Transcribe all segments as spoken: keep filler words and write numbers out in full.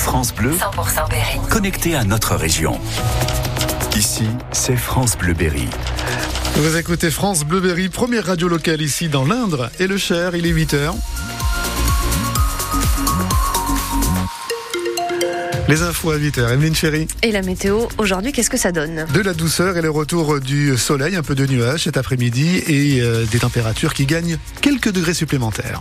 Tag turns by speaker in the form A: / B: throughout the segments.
A: France Bleu,
B: cent pour cent Berry.
A: Connecté à notre région. Ici, c'est France Bleu Berry.
C: Vous écoutez France Bleu Berry, première radio locale ici dans l'Indre et le Cher, il est huit heures. Les infos à huit heures, Emeline Ferry.
D: Et la météo, aujourd'hui, qu'est-ce que ça donne ?
C: De la douceur et le retour du soleil, un peu de nuages cet après-midi et euh, des températures qui gagnent quelques degrés supplémentaires.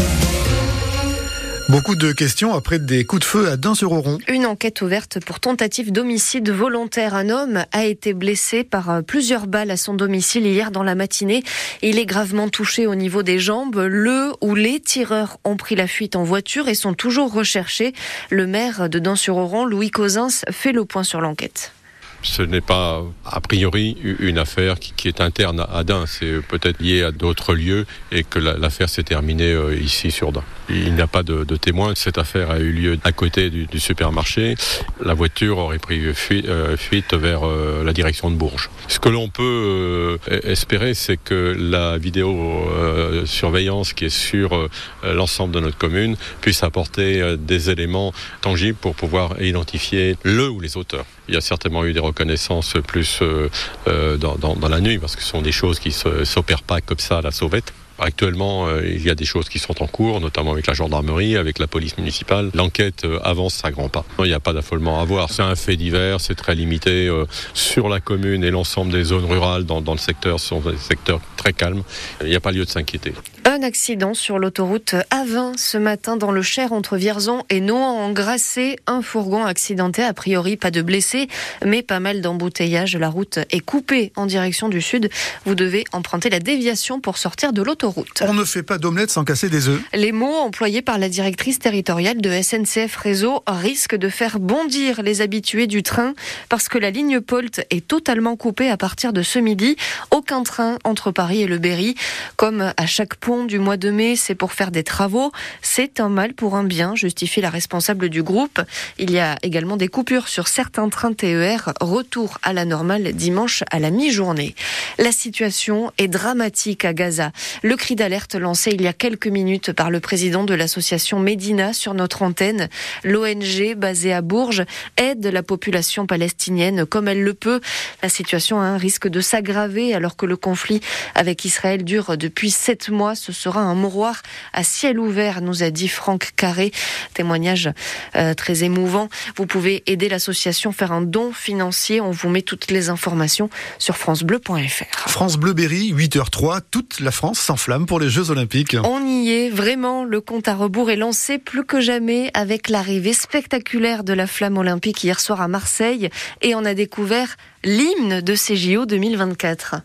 C: Beaucoup de questions après des coups de feu à Dain-sur-Oron.
D: Une enquête ouverte pour tentative d'homicide volontaire. Un homme a été blessé par plusieurs balles à son domicile hier dans la matinée. Il est gravement touché au niveau des jambes. Le ou les tireurs ont pris la fuite en voiture et sont toujours recherchés. Le maire de Dain-sur-Oron, Louis Cozins, fait le point sur l'enquête.
E: Ce n'est pas, a priori, une affaire qui, qui est interne à Dain. C'est peut-être lié à d'autres lieux et que la, l'affaire s'est terminée euh, ici sur Dain. Il n'y a pas de, de témoins. Cette affaire a eu lieu à côté du, du supermarché. La voiture aurait pris fuite, euh, fuite vers euh, la direction de Bourges. Ce que l'on peut euh, espérer, c'est que la vidéosurveillance euh, qui est sur euh, l'ensemble de notre commune puisse apporter euh, des éléments tangibles pour pouvoir identifier le ou les auteurs. Il y a certainement eu des reconnaissances plus euh, euh, dans, dans, dans la nuit, parce que ce sont des choses qui ne s'opèrent pas comme ça à la sauvette. Actuellement, euh, il y a des choses qui sont en cours, notamment avec la gendarmerie, avec la police municipale. L'enquête euh, avance à grands pas. Il n'y a pas d'affolement à voir. C'est un fait divers, c'est très limité euh, sur la commune et l'ensemble des zones rurales dans, dans le secteur. Ce sont des secteurs très calmes. Il n'y a pas lieu de s'inquiéter.
D: Un accident sur l'autoroute A vingt ce matin dans le Cher entre Vierzon et Nohant-en-Grasset. Un fourgon accidenté, a priori pas de blessés, mais pas mal d'embouteillages. La route est coupée en direction du sud. Vous devez emprunter la déviation pour sortir de l'autoroute.
C: On ne fait pas d'omelette sans casser des œufs.
D: Les mots employés par la directrice territoriale de S N C F Réseau risquent de faire bondir les habitués du train parce que la ligne Polt est totalement coupée à partir de ce midi. Aucun train entre Paris et le Berry. Comme à chaque pont du mois de mai, c'est pour faire des travaux. C'est un mal pour un bien, justifie la responsable du groupe. Il y a également des coupures sur certains trains T E R. Retour à la normale dimanche à la mi-journée. La situation est dramatique à Gaza. Le cri d'alerte lancé il y a quelques minutes par le président de l'association Médina sur notre antenne. L'O N G basée à Bourges aide la population palestinienne comme elle le peut. La situation hein, risque de s'aggraver alors que le conflit avec Israël dure depuis sept mois. Ce sera un mouroir à ciel ouvert, nous a dit Franck Carré. Témoignage euh, très émouvant. Vous pouvez aider l'association, faire un don financier. On vous met toutes les informations sur francebleu point f r.
C: France Bleu Berry, huit heures zéro trois, toute la France s'enflamme pour les Jeux Olympiques.
D: On y est, vraiment, le compte à rebours est lancé plus que jamais avec l'arrivée spectaculaire de la flamme olympique hier soir à Marseille et on a découvert l'hymne de ces J O deux mille vingt-quatre.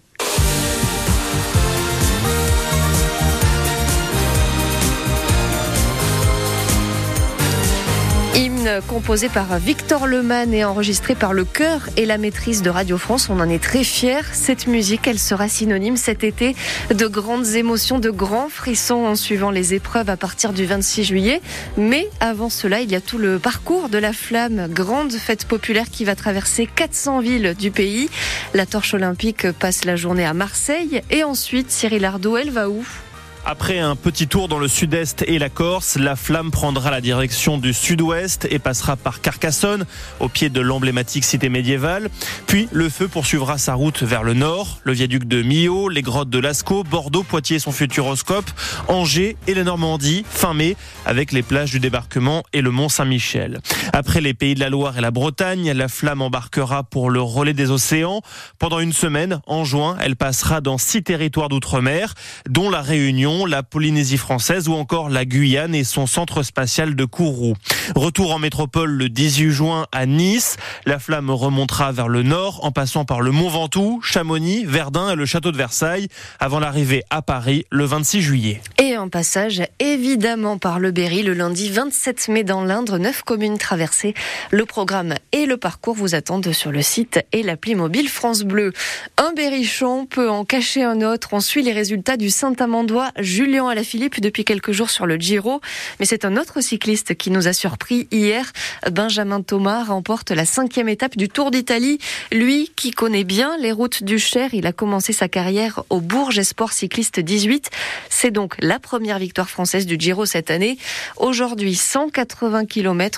D: Hymne composé par Victor Lehmann et enregistré par le chœur et la maîtrise de Radio France. On en est très fiers. Cette musique, elle sera synonyme cet été de grandes émotions, de grands frissons en suivant les épreuves à partir du vingt-six juillet. Mais avant cela, il y a tout le parcours de la flamme, grande fête populaire qui va traverser quatre cents villes du pays. La torche olympique passe la journée à Marseille et ensuite, Cyril Ardo, elle va où ?
F: Après un petit tour dans le sud-est et la Corse, la flamme prendra la direction du sud-ouest et passera par Carcassonne, au pied de l'emblématique cité médiévale. Puis le feu poursuivra sa route vers le nord, le viaduc de Millau, les grottes de Lascaux, Bordeaux, Poitiers son futuroscope, Angers et la Normandie, fin mai, avec les plages du débarquement et le Mont Saint-Michel. Après les pays de la Loire et la Bretagne, la flamme embarquera pour le relais des océans. Pendant une semaine, en juin, elle passera dans six territoires d'outre-mer, dont la Réunion, la Polynésie française ou encore la Guyane et son centre spatial de Kourou. Retour en métropole le dix-huit juin à Nice. La flamme remontera vers le nord en passant par le Mont Ventoux, Chamonix, Verdun et le château de Versailles avant l'arrivée à Paris le vingt-six juillet.
D: Et un passage évidemment par le Berry le lundi vingt-sept mai dans l'Indre, neuf communes traversées. Le programme et le parcours vous attendent sur le site et l'appli mobile France Bleu. Un berrichon peut en cacher un autre. On suit les résultats du Saint-Amandois Julien Alaphilippe depuis quelques jours sur le Giro. Mais c'est un autre cycliste qui nous a surpris hier. Benjamin Thomas remporte la cinquième étape du Tour d'Italie. Lui qui connaît bien les routes du Cher, il a commencé sa carrière au Bourges Sport Cycliste dix-huit. C'est donc la première victoire française du Giro cette année. Aujourd'hui, cent quatre-vingts kilomètres sur des routes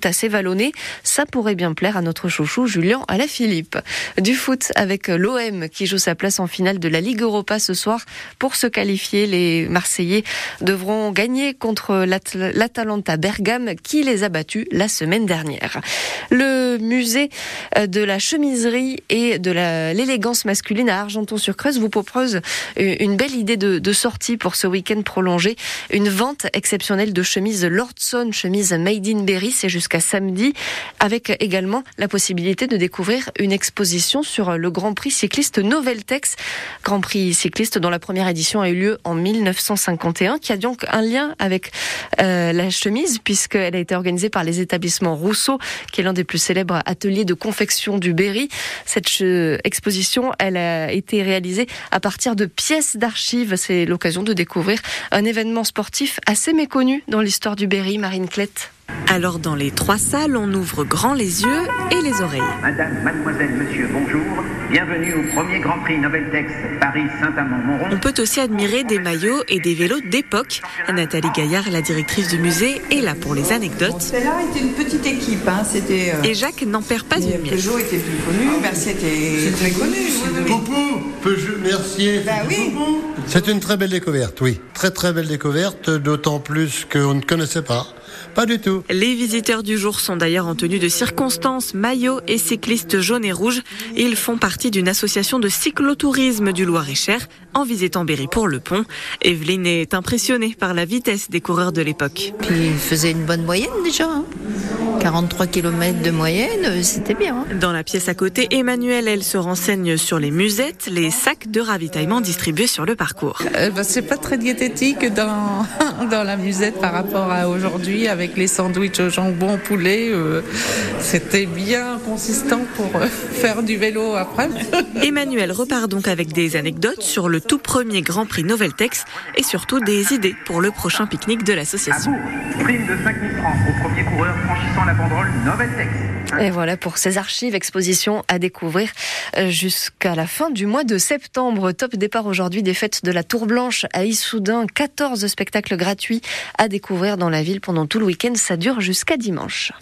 D: route assez vallonnée. Ça pourrait bien plaire à notre chouchou Julien Alaphilippe. Du foot avec l'O M qui joue sa place en finale de la Ligue Europa ce soir. Pour se qualifier, les Marseillais devront gagner contre l'At- l'Atalanta Bergame qui les a battus la semaine dernière. Le musée de la chemiserie et de la, l'élégance masculine à Argenton-sur-Creuse vous propose une belle idée de, de sortie pour ce week-end prolongé. Une vente exceptionnelle de chemises Lordson, chemise Made in Berry, c'est jusqu'à samedi, avec également la possibilité de découvrir une exposition sur le Grand Prix cycliste Noveltex, Grand Prix cycliste dont la première édition a eu lieu en mille neuf cent cinquante et un, qui a donc un lien avec euh, la chemise, puisqu'elle a été organisée par les établissements Rousseau, qui est l'un des plus célèbres ateliers de confection du Berry. Cette che- exposition, elle a été réalisée à partir de pièces d'archives. C'est l'occasion de découvrir un événement sportif assez méconnu dans l'histoire du Berry. Marine Clette.
B: Alors dans les trois salles, on ouvre grand les yeux et les oreilles.
G: Madame, mademoiselle, monsieur, bonjour. Bienvenue au premier Grand Prix Noveltex Paris-Saint-Amand-Montrond.
B: On peut aussi admirer des maillots et des vélos d'époque. Nathalie Gaillard, la directrice du musée, est là pour les anecdotes.
H: Celle-là était une petite équipe, hein. C'était. Euh...
B: Et Jacques n'en perd pas une miette.
H: Peugeot était plus connu, Mercier était très connu.
I: Coucou, Peugeot, Mercier.
H: Bah oui.
I: C'est une très belle découverte, oui. Très très belle découverte, d'autant plus qu'on ne connaissait pas. Pas du tout.
B: Les visiteurs du jour sont d'ailleurs en tenue de circonstance, maillots et cyclistes jaunes et rouges. Ils font partie d'une association de cyclotourisme du Loir-et-Cher en visitant Berry pour le pont. Evelyne est impressionnée par la vitesse des coureurs de l'époque.
J: Puis ils faisaient une bonne moyenne déjà. Hein. quarante-trois kilomètres de moyenne, c'était bien. Hein.
B: Dans la pièce à côté, Emmanuelle, elle se renseigne sur les musettes, les sacs de ravitaillement distribués sur le parcours.
K: Euh, bah, c'est pas très diététique dans, dans la musette par rapport à aujourd'hui avec les sandwichs au jambon poulet. Euh, c'était bien consistant pour euh, faire du vélo après.
B: Emmanuelle repart donc avec des anecdotes sur le tout premier Grand Prix Noveltex et surtout des idées pour le prochain pique-nique de l'association.
G: Prime de cinq mille francs au premier coureur franchissant la banderole Noveltex.
D: Et voilà pour ces archives, expositions à découvrir jusqu'à la fin du mois de septembre. Top départ aujourd'hui des fêtes de la Tour Blanche à Issoudun. quatorze spectacles gratuits à découvrir dans la ville pendant tout le week-end. Ça dure jusqu'à dimanche.